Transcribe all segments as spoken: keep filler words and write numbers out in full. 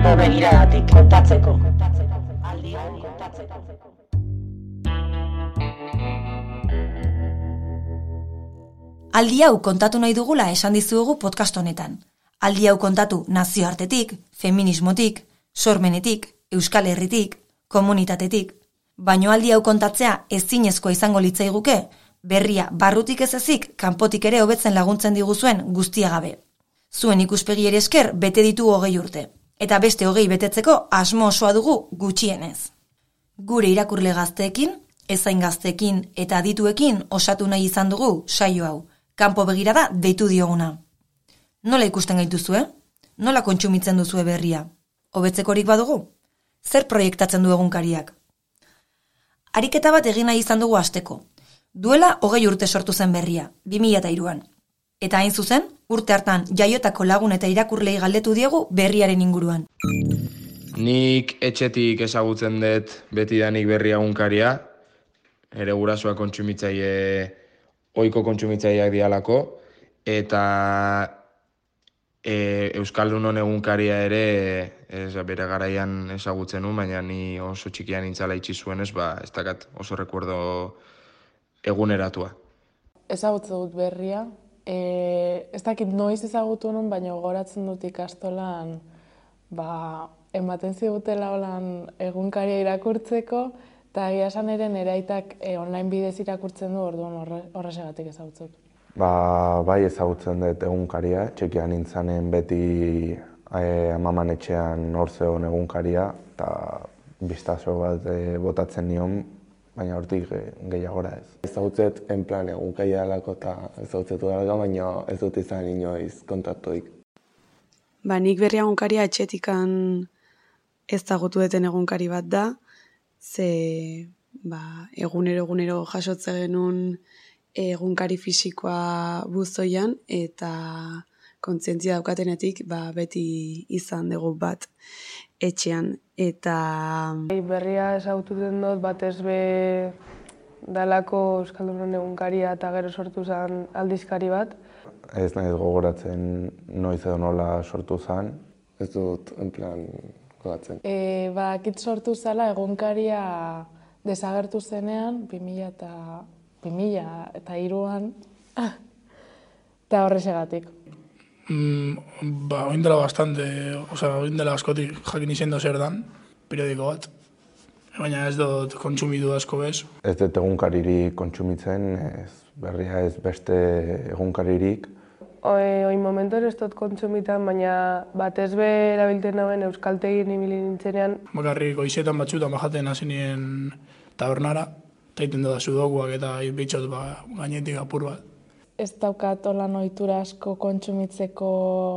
kanpo begiradatik kontatzeko. Aldi hau kontatzeko. Aldi hau kontatu nahi dugula esan dizuegu podcast honetan. Aldi hau kontatu nazioartetik, feminismotik, sormenetik, euskal herritik, komunitatetik. Baino aldi hau kontatzea ezinezkoa izango litzaiguke, berria barrutik ez ezik, kanpotik ere hobetzen laguntzen diguzuen guztia gabe. Zuen ikuspegi ere esker bete ditu hogei urte, eta beste hogei betetzeko asmo osoa dugu gutxienez. Gure irakurle gazteekin, ezain gazteekin eta adituekin osatu nahi izan dugu saio hau, kanpo begirada deitu dioguna. Nola ikusten gaituzue? Nola kontsumitzen duzue berria? Hobetzekorik badugu? Zer proiektatzen du egunkariak? Ariketa bat egin nahi izan dugu hasteko. Duela hogei urte sortu zen berria, bi mila hiruan. Eta hain zuzen, urte hartan jaiotako lagun eta irakurlei galdetu diegu berriaren inguruan. Nik etxetik ezagutzen dut betidanik berria egunkaria, ere gurasoak kontsumitzaile, ohiko kontsumitzaileak dialako, eta e, Euskaldunon egunkaria ere ez, bere garaian ezagutzen nuen, baina ni oso txikian intzala itxi zuenez, ba, ez dakat oso rekuerdo eguneratua. Ezagutzen dut berria, e, ez dakit noiz ezagutu nuen, baina gogoratzen dut ikastolan ba, ematen zigutela holan egunkaria irakurtzeko, eta egia esan ere nire aitak e, online bidez irakurtzen du, orduan horre, horresegatik ezagutzen dut. Ba, bai ezagutzen dut egunkaria, txikian nintzanen beti e, amaman etxean hor zegoen egunkaria, eta bistazo bat e, botatzen nion, baina hortik gehiagora ez. Ezagutzet, en plan, egunkaria alako eta ezagutzetu dalga, baina ez dut izan inoiz kontaktuik. Ba, nik berria egunkaria etxetikan ezagutu deten egunkari bat da, ze ba, egunero egunero jasotze genuen egunkari fisikoa buzoian, eta kontzientzia daukatenetik ba, beti izan dugu bat etxean. Eta berria ezagutu den dut batez be dalako Euskaldunon egunkaria eta gero sortu zen aldizkari bat. Ez nahi gogoratzen noiz edo nola sortu zen. Ez dut, en plan, gogatzen. E, ba, kit sortu zela egunkaria desagertu zenean, bi mila eta hiruan, eta horrexegatik. Mm, ba, oin dela bastante, osea, oin dela askotik jakin izendo zer dan, periodiko bat. Baina ez dut kontsumitu asko bez. Ez dut egunkaririk kontsumitzen, ez berria ez beste egunkaririk. Oin momentu ez dut kontsumitan, baina batez be erabiltzen nauen euskaltegin ibili nintzenean. Bakarrik goizetan batzutan bajaten hasi nien tabernara, eta iten da sudokuak eta bitxot ba, gainetik apur bat. Ez daukat holan ohitura asko kontsumitzeko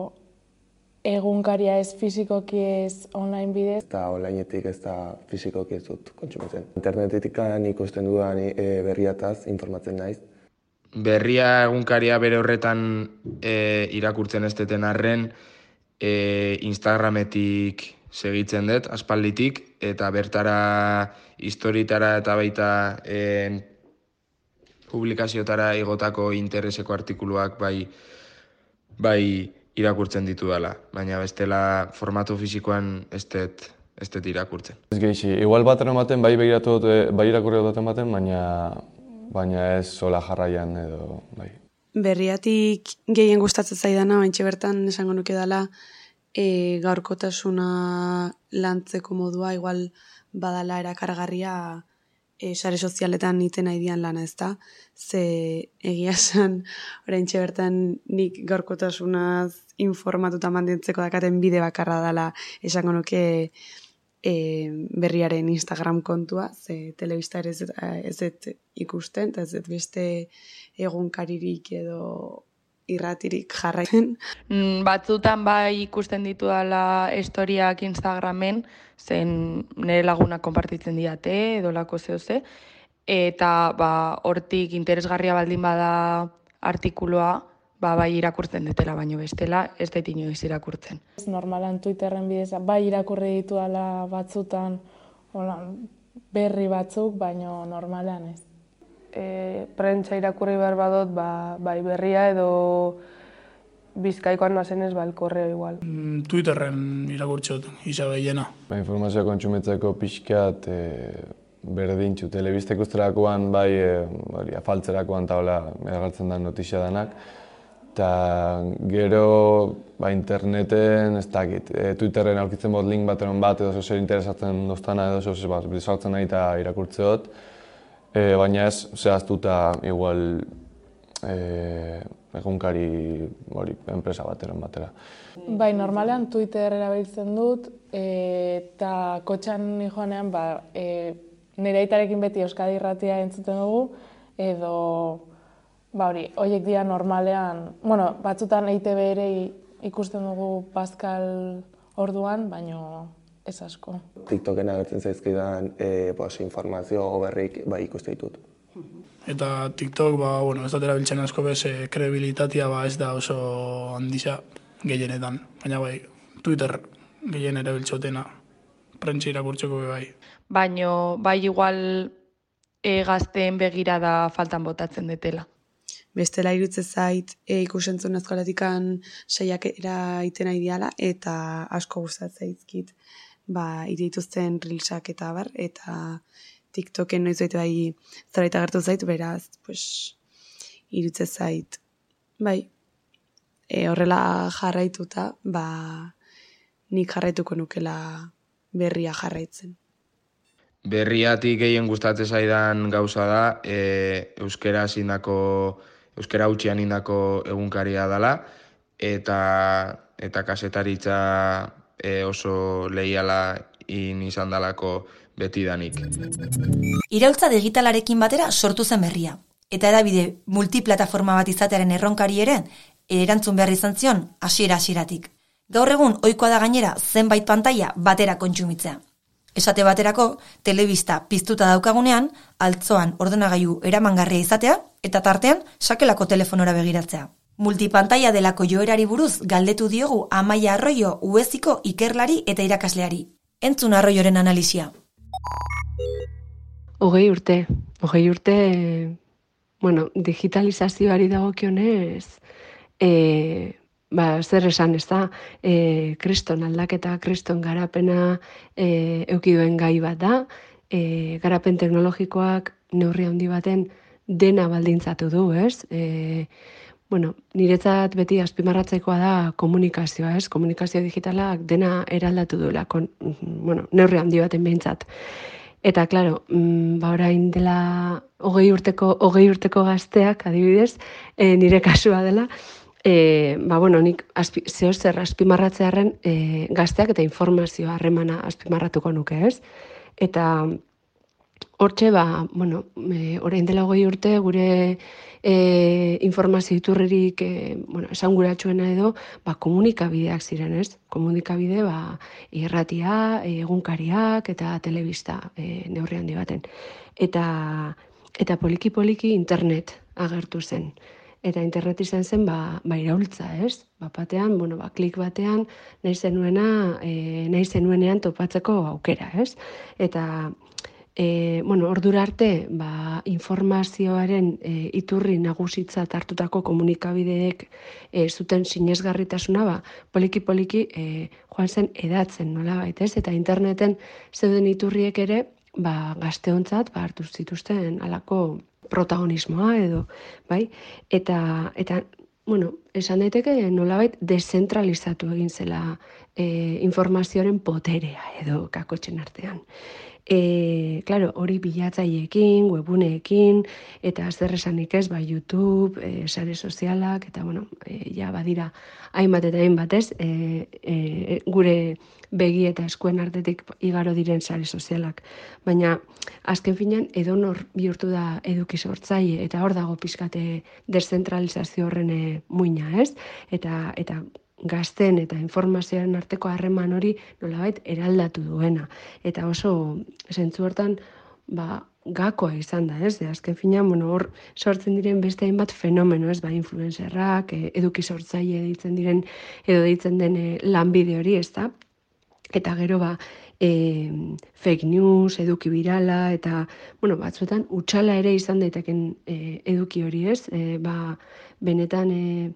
egunkaria ez fisikoki ez online bidez. Eta onlineetik ez da fisikoki ez dut kontsumitzen. Internetetik ikusten dudan e, berriataz informatzen naiz. Berria egunkaria bere horretan e, irakurtzen ez deten arren, e, Instagrametik segitzen dut, aspalditik, eta bertara historietara eta baita e, publikaziotara igotako intereseko artikuluak bai, bai irakurtzen ditu dela, baina bestela formatu fisikoan ez dut ez dut irakurtzen. Ez gehixi, igual baten ematen, bai begiratu dut, bai irakurri dut ematen, baina, baina ez sola jarraian edo bai. Berriatik gehien gustatzen zaidana, baintxe bertan esango nuke dela, e, gaurkotasuna lantzeko modua, igual badala erakargarria e, sare sozialetan iten nahi dian lana, ez da? Ze egia esan, oraintxe bertan nik gaurkotasunaz informatuta mantentzeko dakaten bide bakarra dela esango nuke e, berriaren Instagram kontua, ze telebista ere ez dut ikusten, eta ez dut beste egunkaririk edo irratirik jarraitzen. Batzutan bai ikusten ditu dela historiak Instagramen, zen nire lagunak konpartitzen diate, edo lako zehose, eta ba, hortik interesgarria baldin bada artikuloa, ba, bai irakurtzen dutela, baino bestela ez dut inoiz irakurtzen. Normalan Twitterren bidez, bai irakurri ditu dela batzutan hola, berri batzuk, baino normalean ez. E, prentsa irakurri behar badot, ba, bai berria edo Bizkaikoan nazenez, ba, el correo igual. Mm, Twitterren irakurtxot, isa gehiena. Ba, informazioa kontsumitzeko pixkat e, berdintxu. Telebista ikusterakoan bai e, hori, afaltzerakoan taula egartzen da notizia danak. Eta gero ba, interneten ez dakit. E, Twitterren aurkitzen bot link bateron bat edo zer interesatzen doztana edo zer bat bizartzen nahi eta irakurtzeot. E, baina ez zehaztuta igual e, egunkari hori enpresa bateron batera. Bai, normalean Twitter erabiltzen dut, eta kotxan joanean ba, e, nire aitarekin beti Euskadi Irratia entzuten dugu, edo ba hori, horiek dira normalean, bueno, batzutan E I T B ere ikusten dugu Pascal orduan, baino ez asko. TikToken agertzen zaizkidan e, pues, informazio berrik bai ikuste ditut. Eta TikTok, ba, bueno, ez da erabiltzen asko bez, e, kredibilitatea ba, ez da oso handiza gehienetan. Baina bai, Twitter gehien erabiltzotena, prentsa irakurtzeko be bai. Baino, bai igual e, gazteen begirada faltan botatzen detela. Bestela irutze zait e, ikusentzun azkolatikan saiakera iten nahi diala eta asko gustatzen zaizkit ba, irituzten reelsak eta bar, eta TikToken noiz baita bai zerbait agertu zait, beraz, pues, irutze zait. Bai, e, horrela jarraituta, ba, nik jarraituko nukela berria jarraitzen. Berriatik gehien gustatzen zaidan gauza da, e, euskera zindako, euskera utxian indako egunkaria dela, eta, eta kasetaritza e, oso leiala in izan dalako betidanik. Iraultza digitalarekin batera sortu zen berria, eta edabide multiplataforma bat izatearen erronkari ere erantzun behar izan zion hasiera-hasieratik. Gaur egun ohikoa da gainera zenbait pantaila batera kontsumitzea. Esate baterako, telebista piztuta daukagunean, altzoan ordenagailu eramangarria izatea, eta tartean sakelako telefonora begiratzea. Multipantaila delako joerari buruz galdetu diogu Amaia Arroio Ueziko ikerlari eta irakasleari. Entzun Arroioren analisia. Hogei urte, hogei urte, bueno, digitalizazioari dagokionez, e, ba, zer esan ez da, e, kriston aldaketa, kriston garapena e, eukiduen gai bat da, e, garapen teknologikoak neurri handi baten dena baldintzatu du, ez? E, bueno, niretzat beti azpimarratzekoa da komunikazioa, ez? Komunikazio digitalak dena eraldatu duela, kon, bueno, neurri handi baten behintzat. Eta, klaro, ba, orain dela hogei urteko, hogei urteko gazteak, adibidez, e, nire kasua dela, e, ba, bueno, nik azpi, zeo zer azpimarratzearen e, gazteak eta informazioa harremana azpimarratuko nuke, ez? Eta hortxe, ba, bueno, e, orain dela hogei urte gure e, informazio iturririk e, bueno, esanguratsuena edo ba, komunikabideak ziren, ez? Komunikabide, ba, irratia, egunkariak eta telebista e, neurri handi baten. Eta, eta poliki-poliki internet agertu zen. Eta internet izan zen, ba, ba iraultza, ez? Ba, batean, bueno, ba, klik batean nahi zenuena, e, nahi zenuenean topatzeko aukera, ez? Eta E, bueno, ordura arte, ba, informazioaren e, iturri nagusitzat hartutako komunikabideek e, zuten sinesgarritasuna, ba, poliki-poliki e, joan zen edatzen nola baitez, eta interneten zeuden iturriek ere ba, gazteontzat ba, hartu zituzten halako protagonismoa edo, bai? Eta, eta bueno, esan daiteke nolabait dezentralizatu egin zela e, informazioaren poterea edo kakotxen artean. E, claro, hori bilatzaileekin, webuneekin, eta zer esanik ez, ba, YouTube, e, sare sozialak, eta bueno, e, ja badira hainbat eta hainbat ez, e, e, gure begi eta eskuen artetik igaro diren sare sozialak. Baina, azken finean, edonor bihurtu da eduki sortzaile, eta hor dago pixkate deszentralizazio horren muina, ez? Eta, eta gazten eta informazioaren arteko harreman hori nolabait eraldatu duena. Eta oso zentzu hortan ba, gakoa izan da, ez? De azken finean, bueno, hor sortzen diren beste hainbat fenomeno, ez? Ba, influencerrak, eduki sortzaile deitzen diren edo deitzen den lanbide hori, ez da? Eta gero ba, e, fake news, eduki birala, eta, bueno, batzuetan utxala ere izan daiteken e, eduki hori, ez? E, ba, benetan, e,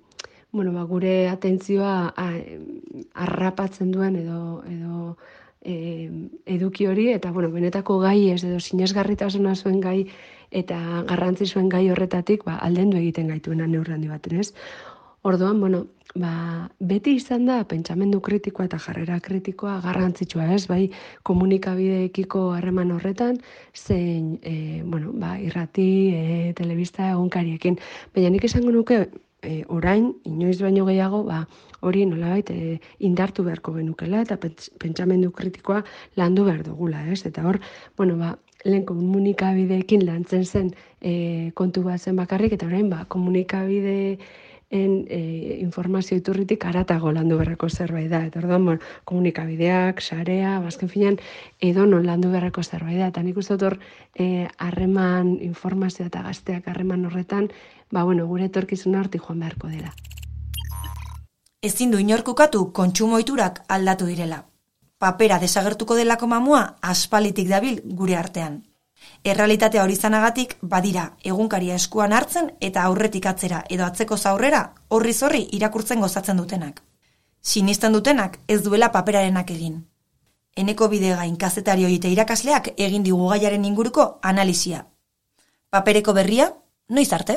bueno, ba, gure atentzioa harrapatzen duen edo, edo e, eduki hori, eta bueno, benetako gai ez edo sinesgarritasuna zuen gai eta garrantzi zuen gai horretatik ba, aldendu egiten gaituena neurri handi baten, ez? Orduan, bueno, ba, beti izan da pentsamendu kritikoa eta jarrera kritikoa garrantzitsua, ez? Bai, komunikabideekiko harreman horretan, zein, e, bueno, ba, irrati, e, telebista egunkariekin. Baina nik esango nuke, e, orain, inoiz baino gehiago, ba, hori nolabait e, indartu beharko genukela eta pentsamendu kritikoa landu behar dugula, ez? Eta hor, bueno, ba, lehen komunikabideekin lantzen zen e, kontu bat zen bakarrik, eta orain, ba, komunikabide en e, informazio iturritik haratago landu beharreko zerbait da. Eta orduan, bueno, komunikabideak, sarea, bazken finean, edo non landu beharreko zerbait da. Eta nik uste dut hor, harreman, e, informazio eta gazteak harreman horretan, ba, bueno, gure etorkizuna hortik joan beharko dela. Ezin du inorkukatu kontsumo ohiturak aldatu direla. Papera desagertuko delako mamua aspalitik dabil gure artean. Errealitatea hori izanagatik badira egunkaria eskuan hartzen eta aurretik atzera edo atzeko zaurrera horri zorri irakurtzen gozatzen dutenak. Sinisten dutenak ez duela paperarenak egin. Eneko Bidegain kazetari eta irakasleak egin digu gaiaren inguruko analisia. Papereko berria, noiz arte?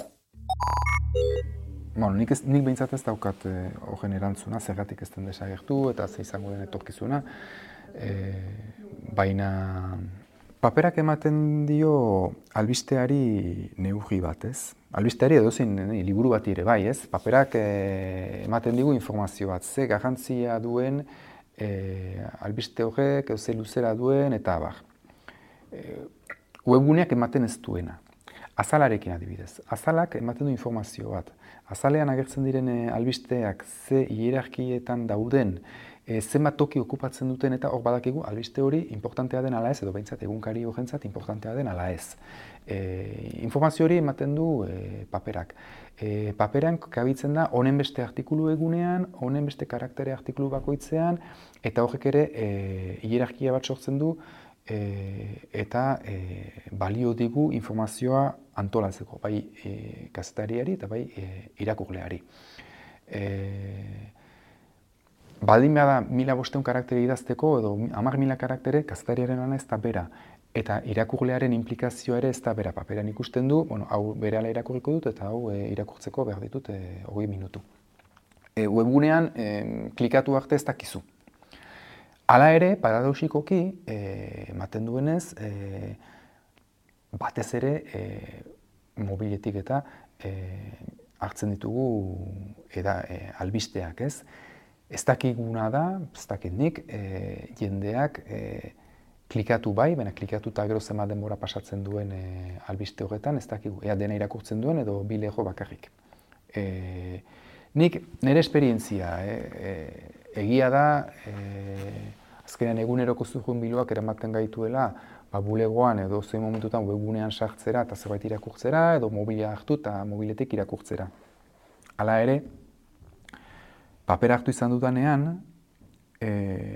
Bueno, nik, ez, nik behintzat ez daukat eh, horren erantzuna, zergatik ez den desagertu eta ze izango den etorkizuna. Eh, baina paperak ematen dio albisteari neurri bat, ez? Albisteari edozein eh, liburu bat ere bai, ez? Paperak eh, ematen digu informazio bat, ze garrantzia duen eh, albiste horrek, ze luzera duen eta abar. Eh, webguneak ematen ez duena. Azalarekin adibidez. Azalak ematen du informazio bat. Azalean agertzen diren albisteak ze hierarkietan dauden, e, zenbat toki okupatzen duten eta hor badakigu albiste hori importantea den ala ez, edo behintzat egunkari horrentzat importantea den ala ez. E, informazio hori ematen du e, paperak. E, paperan kabitzen da honen beste artikulu egunean, honen beste karaktere artikulu bakoitzean, eta horrek ere e, hierarkia bat sortzen du, E, eta e, balio digu informazioa antolatzeko, bai e, kazetariari eta bai e, irakurleari. E, baldin behar da mila bosteun karaktere idazteko edo hamar mila karaktere kazetariaren lana ez da bera. Eta irakurlearen implikazioa ere ez da bera. Paperan ikusten du, bueno, hau berehala irakurriko dut eta hau e, irakurtzeko behar ditut e, hogei minutu. E, webgunean e, klikatu arte ez dakizu. Hala ere, paradoxikoki, ematen duenez, e, batez ere e, mobiletik eta e, hartzen ditugu eda, e, albisteak, ez? Ez dakiguna da, ez dakit nik, e, jendeak e, klikatu bai, baina klikatu eta gero zenbat denbora pasatzen duen e, albiste horretan, ez dakigu, ea dena irakurtzen duen edo bi lego bakarrik. E, nik, nire esperientzia, e, e, egia da, e, azkenean eguneroko zurrunbiloak eramaten gaituela, ba, bulegoan edo zein momentutan webgunean sartzera eta zerbait irakurtzera, edo mobila hartu eta mobiletik irakurtzera. Hala ere, paper hartu izan dudanean, e,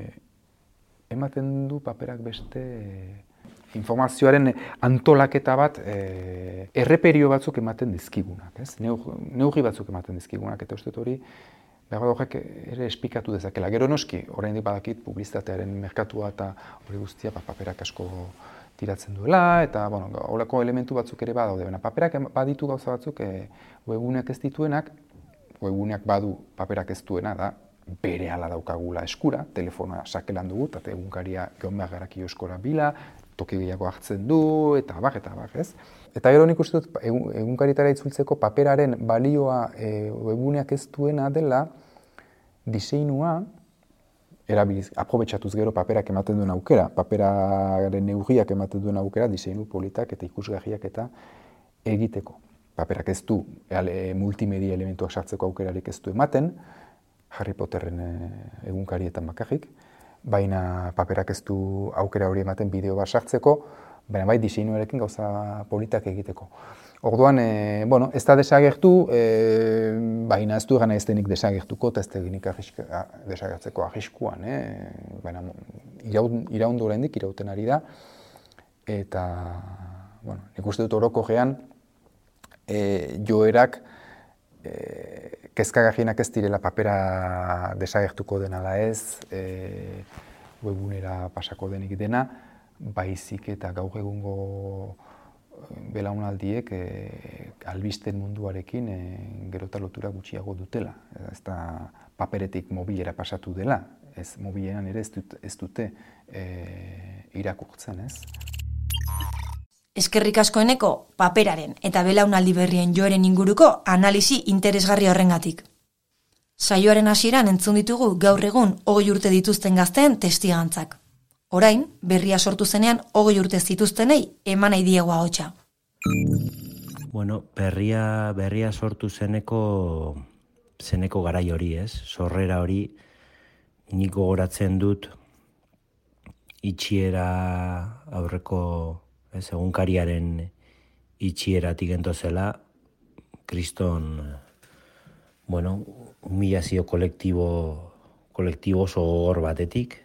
ematen du paperak beste e, informazioaren antolaketa bat e, erreperio batzuk ematen dizkigunak, ez? Neurri batzuk ematen dizkigunak, eta uste hori behar horrek ere esplikatu dezakela. Gero noski, oraindik badakit publizitatearen merkatua eta hori guztia pa, paperak asko tiratzen duela, eta bueno, horreko elementu batzuk ere badaude. Paperak baditu gauza batzuk e, webguneak ez dituenak, webguneak badu paperak ez duena da, berehala daukagula eskura, telefonoa sakelan dugu, eta egunkaria geon behar gara kioskora bila, toki gehiago hartzen du, eta abar, eta abar, ez? Eta gero nik uste dut, egunkarietara itzultzeko paperaren balioa e, webguneak ez duena dela, diseinua, erabiliz, aprobetxatuz gero paperak ematen duen aukera, paperaren neurriak ematen duen aukera, diseinu politak eta ikusgarriak eta egiteko. Paperak ez du, e, multimedia elementuak sartzeko aukerarik ez du ematen, Harry Potterren e, egunkarietan bakarrik, baina paperak ez du aukera hori ematen bideo bat sartzeko, baina bai diseinuarekin gauza politak egiteko. Orduan, e, bueno, ez da desagertu, e, baina ez du gana ez denik desagertuko, eta ez denik desagertzeko arriskuan, e, baina iraundu oraindik irauten ari da, eta, bueno, nik uste dut orokorrean, e, joerak e, kezkagarrienak ez direla papera desagertuko denala ez, e, webunera pasako denik dena, baizik eta gaur egungo belaunaldiek e, albisten munduarekin e, gero eta lotura gutxiago dutela. Ez da paperetik mobilera pasatu dela, ez mobilean ere ez, dut, ez dute e, irakurtzen, ez? Eskerrik asko Eneko paperaren eta belaunaldi berrien joeren inguruko analisi interesgarri horrengatik. Saioaren hasieran entzun ditugu gaur egun hogei urte dituzten gazteen testigantzak. Orain, berria sortu zenean hogei urte zituztenei eman nahi diegu ahotsa. Bueno, berria, berria sortu zeneko, zeneko garai hori, ez? Sorrera hori nik gogoratzen dut itxiera aurreko ez, egunkariaren itxieratik entozela, kriston, bueno, humilazio kolektibo, kolektibo oso gogor batetik,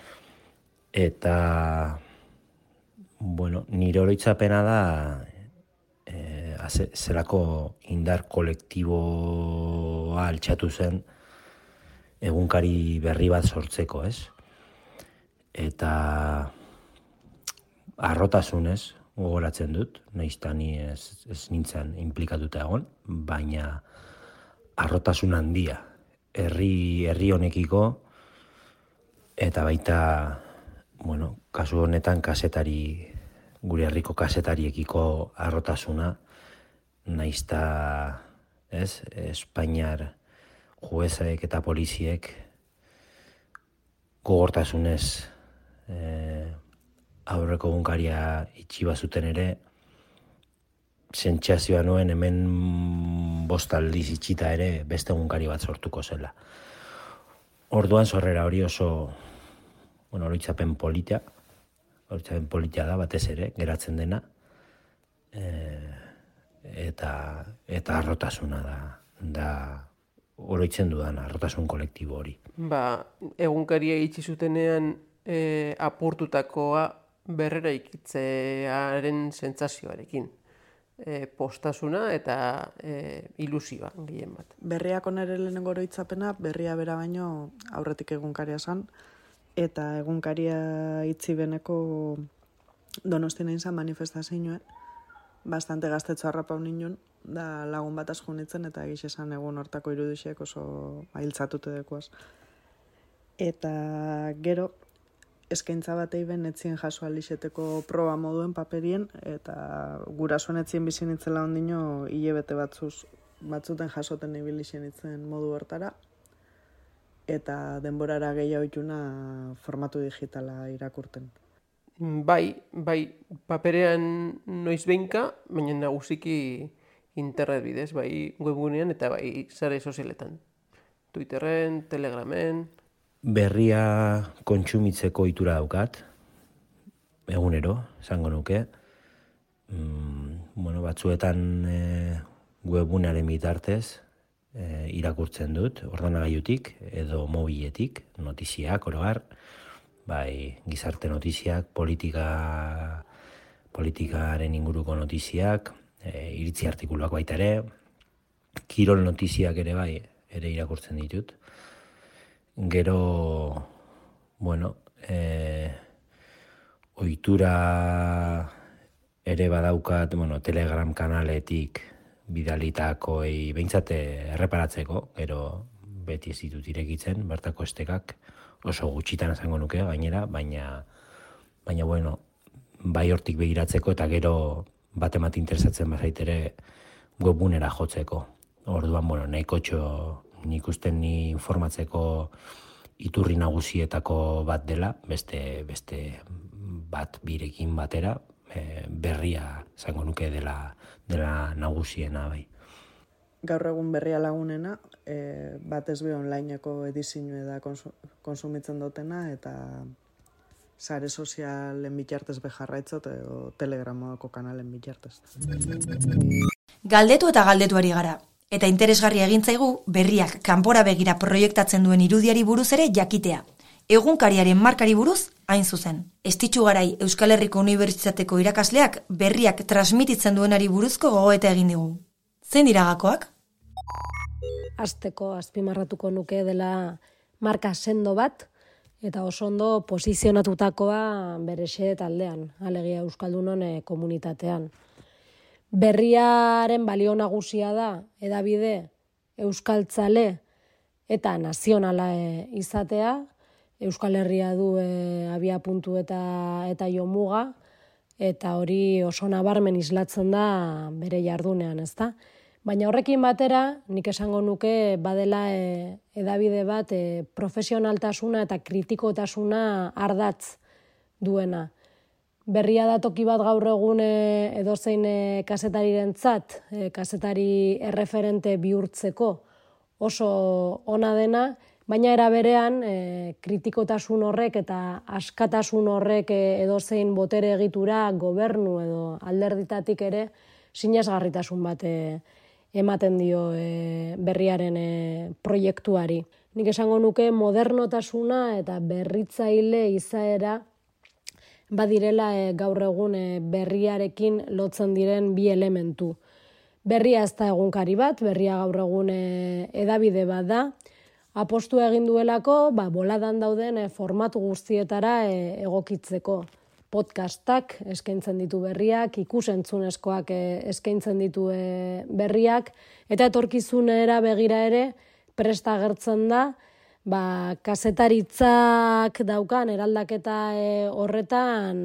eta, bueno, nire oroitzapena da, e, zelako indar kolektiboa altxatu zen egunkari berri bat sortzeko, ez? Eta arrotasunez gogoratzen dut, nahiz ni ez, ez nintzen implikatuta egon, baina arrotasun handia, herri, herri honekiko, eta baita, bueno, kasu honetan kasetari, gure herriko kasetariekiko arrotasuna, nahiz ta, ez, Espainiar juezaek eta poliziek gogortasunez eh, aurreko egunkaria itxi bazuten ere, sentsazioa nuen hemen bost aldiz itxita ere beste egunkari bat sortuko zela. Orduan sorrera hori oso, bueno, oroitzapen polita, oroitzapen polita da batez ere, geratzen dena, e, eta, eta arrotasuna da, da oroitzen dudan arrotasun kolektibo hori. Ba, egunkaria itxi zutenean e, apurtutakoa berrera ikitzearen sentsazioarekin. E, postasuna eta e, ilusioa gehien bat. Berriak onere lehenengo oroitzapena, berria bera baino aurretik egunkaria zan, eta egunkaria itzi beneko Donostian egin zan manifestazioen, bastante gaztetxo harrapau nindun, da lagun bat asko nintzen, eta egiz esan egun hortako irudixiek oso ahiltzatute dekoaz. Eta gero, eskaintza batei ben etzien jaso alixeteko proba moduen paperien, eta gurasoen etzien bizi nintzela ondino hilebete batzuz, batzuten jasoten ibili nintzen modu hortara, eta denborara gehiago ituna formatu digitala irakurten. Bai, bai, paperean noiz behinka, baina nagusiki internet bidez, bai webgunean eta bai sare sozialetan. Twitterren, Telegramen. Berria kontsumitzeko ohitura daukat, egunero, esango nuke. Mm, bueno, batzuetan e, webgunearen bitartez e, irakurtzen dut, ordenagailutik edo mobiletik, notiziak, orogar, bai gizarte notiziak, politika, politikaren inguruko notiziak, e, iritzi artikuluak baita ere, kirol notiziak ere bai, ere irakurtzen ditut. Gero, bueno, e, ohitura ere badaukat, bueno, Telegram kanaletik bidalitakoi behintzate erreparatzeko, gero beti ez ditut irekitzen, bertako estekak, oso gutxitan esango nuke gainera, baina, baina bueno, bai hortik begiratzeko eta gero bat emat interesatzen bazaitere webgunera jotzeko. Orduan, bueno, nahiko txo, nik usten ni informatzeko iturri nagusietako bat dela, beste, beste bat birekin batera, e, berria esango nuke dela, dela nagusiena bai. Gaur egun berria lagunena, e, batez be onlineko edizioa da konsumitzen dutena, eta sare sozialen bitartez bejarraitzot edo Telegramoko kanalen bitartez. Galdetu eta galdetuari gara. Eta interesgarria egin zaigu berriak kanpora begira proiektatzen duen irudiari buruz ere jakitea. Egunkariaren markari buruz hain zuzen. Estitxu Garai Euskal Herriko Unibertsitateko irakasleak berriak transmititzen duenari buruzko gogoeta egin digu. Zein dira gakoak? Hasteko azpimarratuko nuke dela marka sendo bat, eta oso ondo posizionatutakoa berexe taldean, alegia Euskaldunon komunitatean. Berriaren balio nagusia da, hedabide, euskaltzale eta nazionala izatea, Euskal Herria du e, abia puntu eta, eta jomuga, eta hori oso nabarmen islatzen da bere jardunean, ezta? Baina horrekin batera, nik esango nuke badela e, hedabide bat e, profesionaltasuna eta kritikotasuna ardatz duena. Berria da toki bat gaur egun e, edozein e, kazetarirentzat, e, kazetari erreferente bihurtzeko oso ona dena, baina era berean e, kritikotasun horrek eta askatasun horrek e, edozein botere egitura gobernu edo alderditatik ere sinesgarritasun bat e, ematen dio e, berriaren e, proiektuari. Nik esango nuke modernotasuna eta berritzaile izaera badirela e, gaur egun e, berriarekin lotzen diren bi elementu. Berria ez da egunkari bat, berria gaur egun e, hedabide bat da, apostu egin duelako, ba, boladan dauden e, formatu guztietara e, egokitzeko. Podcastak eskaintzen ditu berriak, ikusentzunezkoak eskaintzen ditu berriak, eta etorkizunera begira ere presta agertzen da, ba, kazetaritzak daukan eraldaketa horretan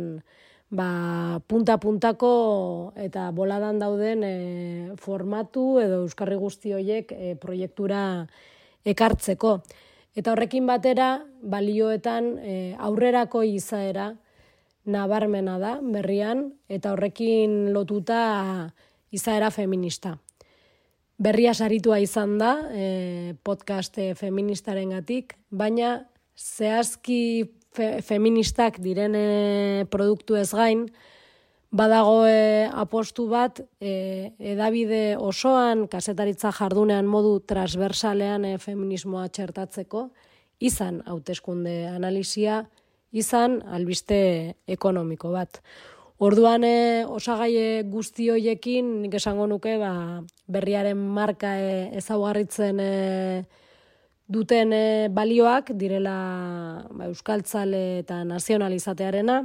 ba, punta-puntako eta boladan dauden e, formatu edo euskarri guzti horiek e, proiektura ekartzeko. Eta horrekin batera, balioetan e, aurrerako izaera, nabarmena da berrian, eta horrekin lotuta izaera feminista. Berria saritua izan da e, podcast feministarengatik, baina zehazki fe, feministak diren e, produktu ez gain, badago e, apostu bat e, hedabide osoan, kazetaritza jardunean modu transversalean e, feminismoa txertatzeko, izan hauteskunde analisia, izan albiste ekonomiko bat. Orduan e, osagai guzti hoiekin nik esango nuke ba, berriaren marka e, ezaugarritzen e, duten e, balioak direla ba, euskaltzale eta nazionalizatearena,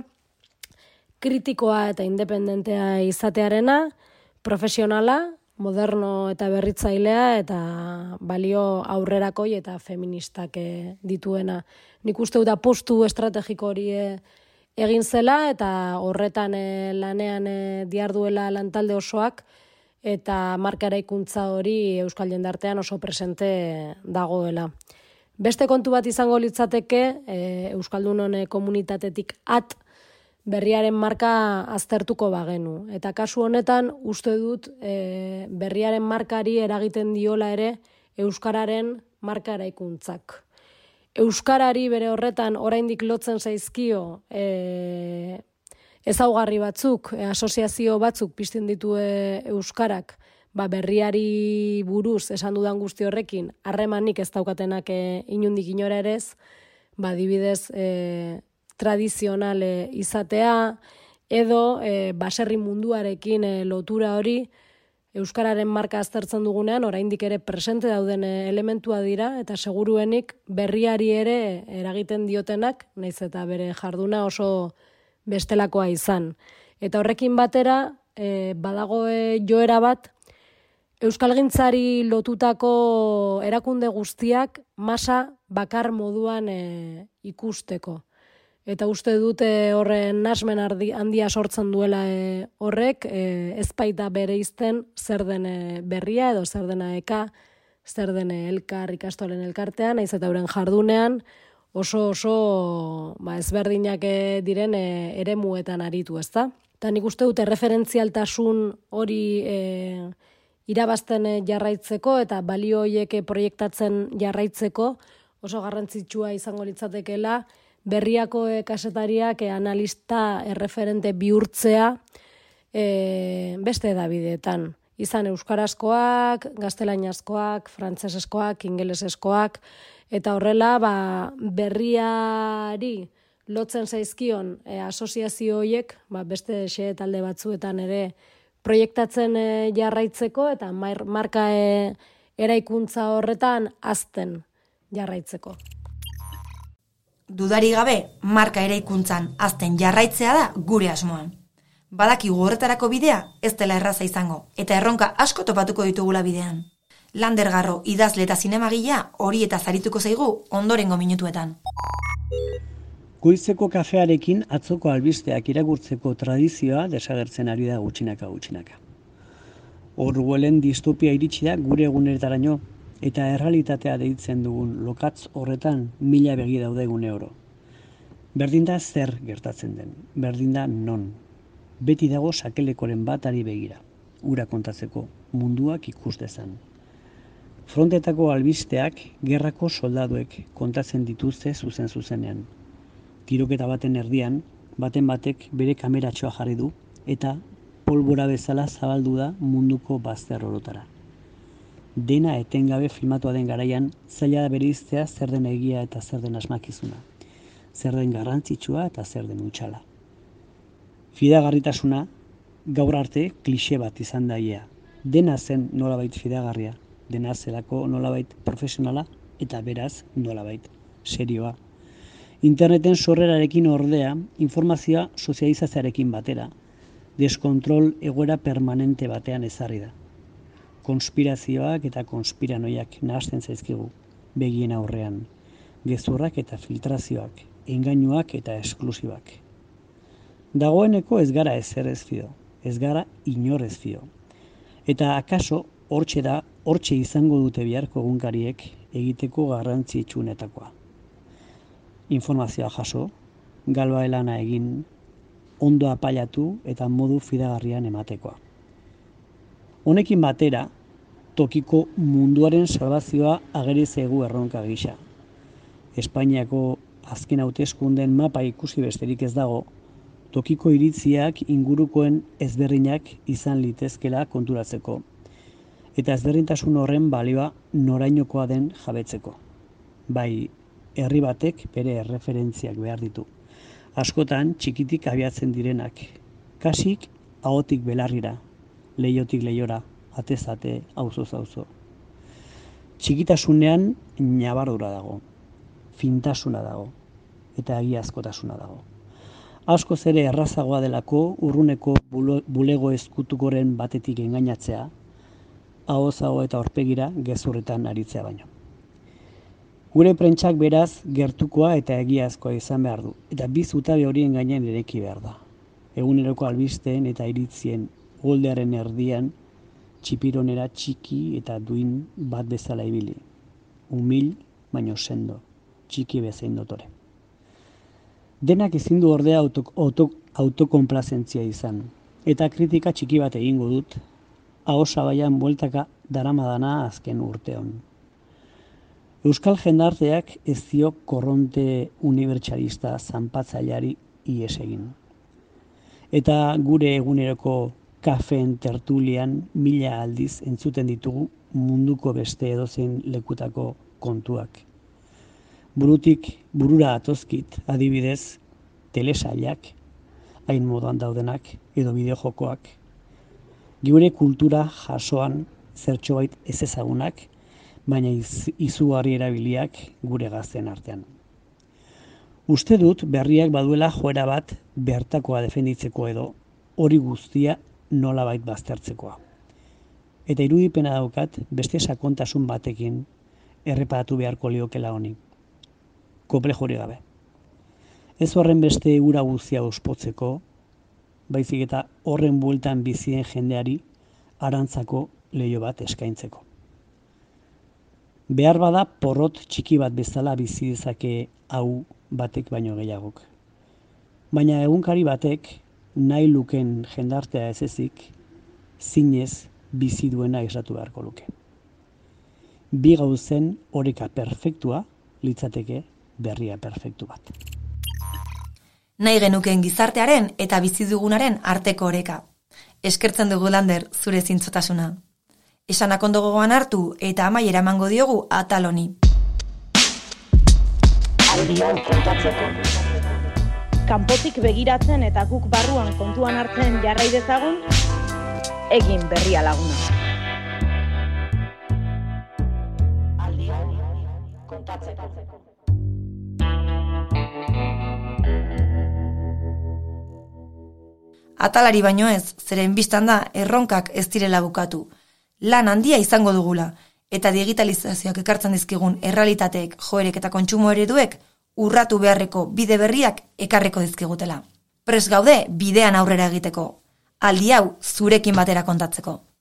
kritikoa eta independentea izatearena, profesionala, moderno eta berritzailea eta balio aurrerakoi eta feministak e, dituena. Nik uste dut apostu estrategiko hori e, egin zela eta horretan e, lanean e, diarduela lantalde osoak eta marka eraikuntza hori euskal jendartean oso presente dagoela. Beste kontu bat izango litzateke e, euskaldunon komunitatetik at berriaren marka aztertuko bagenu. Eta kasu honetan uste dut e, berriaren markari eragiten diola ere euskararen marka eraikuntzak. Euskarari bere horretan oraindik lotzen zaizkio e, ezaugarri batzuk, e, asoziazio batzuk pizten ditu e, euskarak, ba, berriari buruz esan dudan guzti horrekin, harremanik ez daukatenak e, inundik inora ere ez, ba, adibidez e, tradizionale izatea, edo e, baserri munduarekin e, lotura hori, euskararen marka aztertzen dugunean, oraindik ere presente dauden elementua dira, eta seguruenik berriari ere eragiten diotenak, naiz eta bere jarduna oso bestelakoa izan. Eta horrekin batera, e, badago e, joera bat, euskalgintzari lotutako erakunde guztiak masa bakar moduan e, ikusteko. Eta uste dute horren nasmen handia sortzen duela e, horrek, e, ez baita bere izten zer den berria edo zer dena eka, zer den elkar ikastolen elkartean, naiz eta euren jardunean oso oso ba, ezberdinak diren e, eremuetan aritu, ezta? Eta nik uste dute referentzialtasun hori e, irabazten jarraitzeko eta balio horiek proiektatzen jarraitzeko oso garrantzitsua izango litzatekeela, berriako e, kasetariak e, analista erreferente bihurtzea e, beste edabideetan. Izan euskarazkoak, gaztelainazkoak, frantsesezkoak, ingelesezkoak, eta horrela ba, berriari lotzen zaizkion e, asoziazio horiek, ba, beste xe talde batzuetan ere proiektatzen e, jarraitzeko eta mar, marka e, eraikuntza horretan azten jarraitzeko. Dudari gabe, marka eraikuntzan azten jarraitzea da gure asmoa. Badakigu horretarako bidea ez dela erraza izango, eta erronka asko topatuko ditugula bidean. Lander Garro idazle eta zinemagilea hori eta zarituko zaigu ondorengo minutuetan. Goizeko kafearekin atzoko albisteak irakurtzeko tradizioa desagertzen ari da gutxinaka gutxinaka. Orwellen distopia iritsi da gure eguneretaraino, eta errealitatea deitzen dugun lokatz horretan mila begi daude egune oro. Berdin da zer gertatzen den, berdin da non. Beti dago sakelekoren batari begira, ura kontatzeko, munduak ikus dezan. Frontetako albisteak gerrako soldaduek kontatzen dituzte zuzen zuzenean. Tiroketa baten erdian, baten batek bere kameratxoa jarri du, eta polbora bezala zabaldu da munduko bazter orotara. Dena etengabe filmatua den garaian, zaila da bereiztea zer den egia eta zer den asmakizuna, zer den garrantzitsua eta zer den utxala. Fidagarritasuna, gaur arte klixe bat izan daia. Dena zen nolabait fidagarria, dena zelako nolabait profesionala eta beraz nolabait serioa. Interneten sorrerarekin ordea, informazioa sozializazioarekin batera, deskontrol egoera permanente batean ezarri da. Konspirazioak eta konspiranoiak nahasten zaizkigu, begien aurrean, gezurrak eta filtrazioak, engainuak eta esklusibak. Dagoeneko ez gara ezer ez fio, ez gara inor ez fio. Eta akaso hortxe da, hortxe izango dute biharko egunkariek egiteko garrantzi itxunetakoa. Informazioa jaso, galbaelana egin, ondo apailatu eta modu fidagarrian ematekoa. Honekin batera, tokiko munduaren salbazioa ageri zaigu erronka gisa. Espainiako azken hauteskunden mapa ikusi besterik ez dago, tokiko iritziak ingurukoen ezberdinak izan litezkela konturatzeko, eta ezberdintasun horren balioa norainokoa den jabetzeko. Bai, herri batek bere erreferentziak behar ditu. Askotan txikitik abiatzen direnak, kasik ahotik belarrira, leiotik leiora, atez ate, auzoz auzo. Txikitasunean ñabardura dago, fintasuna dago, eta egiazkotasuna dago. Askoz ere errazagoa delako urruneko bulego ezkutukoren batetik engainatzea, ahoz aho eta aurpegira gezurretan aritzea baino. Gure prentsak beraz gertukoa eta egiazkoa izan behar du, eta bi zutabe horien gainean ereki behar da. Eguneroko albisteen eta iritzien goldearen erdian txipironera txiki eta duin bat bezala ibili. Umil, baino sendo, txiki bezain dotore. Denak ezin du ordea autokonplazentzia izan, eta kritika txiki bat egingo dut, ahosa baian bueltaka daramadana azken urteon. Euskal jendarteak ez dio korronte unibertsalista zanpatzaileari ihes egin. Eta gure eguneroko kafeen tertulian mila aldiz entzuten ditugu munduko beste edozein lekutako kontuak. Burutik burura atozkit, adibidez, telesailak, hain moduan daudenak, edo bideojokoak. Gure kultura jasoan zertxobait ez ezagunak, baina iz, izugarri erabiliak gure gazten artean. Uste dut berriak baduela joera bat bertakoa defenditzeko edo hori guztia nolabait baztertzekoa. Eta irudipena daukat beste sakontasun batekin erreparatu beharko liokela honi. Konplexurik gabe. Ez horren beste ura guztia ospotzeko, baizik eta horren bueltan bizien jendeari arantzako leiho bat eskaintzeko. Behar bada porrot txiki bat bezala bizi dezake hau batek baino gehiagok. Baina egunkari batek nahi luken jendartea ez ezik, zinez bizi duena islatu beharko luke. Bi gauzen oreka perfektua litzateke berria perfektu bat. Nahi genuken gizartearen eta bizi dugunaren arteko oreka. Eskertzen dugu Lander zure zintzotasuna. Esanak ondo gogoan hartu eta amaiera emango diogu atal honi. Aldian kontatzeko. Kanpotik begiratzen eta guk barruan kontuan hartzen jarrai dezagun, egin berria laguna. kontatzeko. Atalari baino ez, zeren biztan da erronkak ez direla bukatu. Lan handia izango dugula, eta digitalizazioak ekartzen dizkigun errealitateek, joerek eta kontsumo ereduek urratu beharreko bide berriak ekarreko dizkigutela. Prest gaude bidean aurrera egiteko. Aldi hau zurekin batera kontatzeko.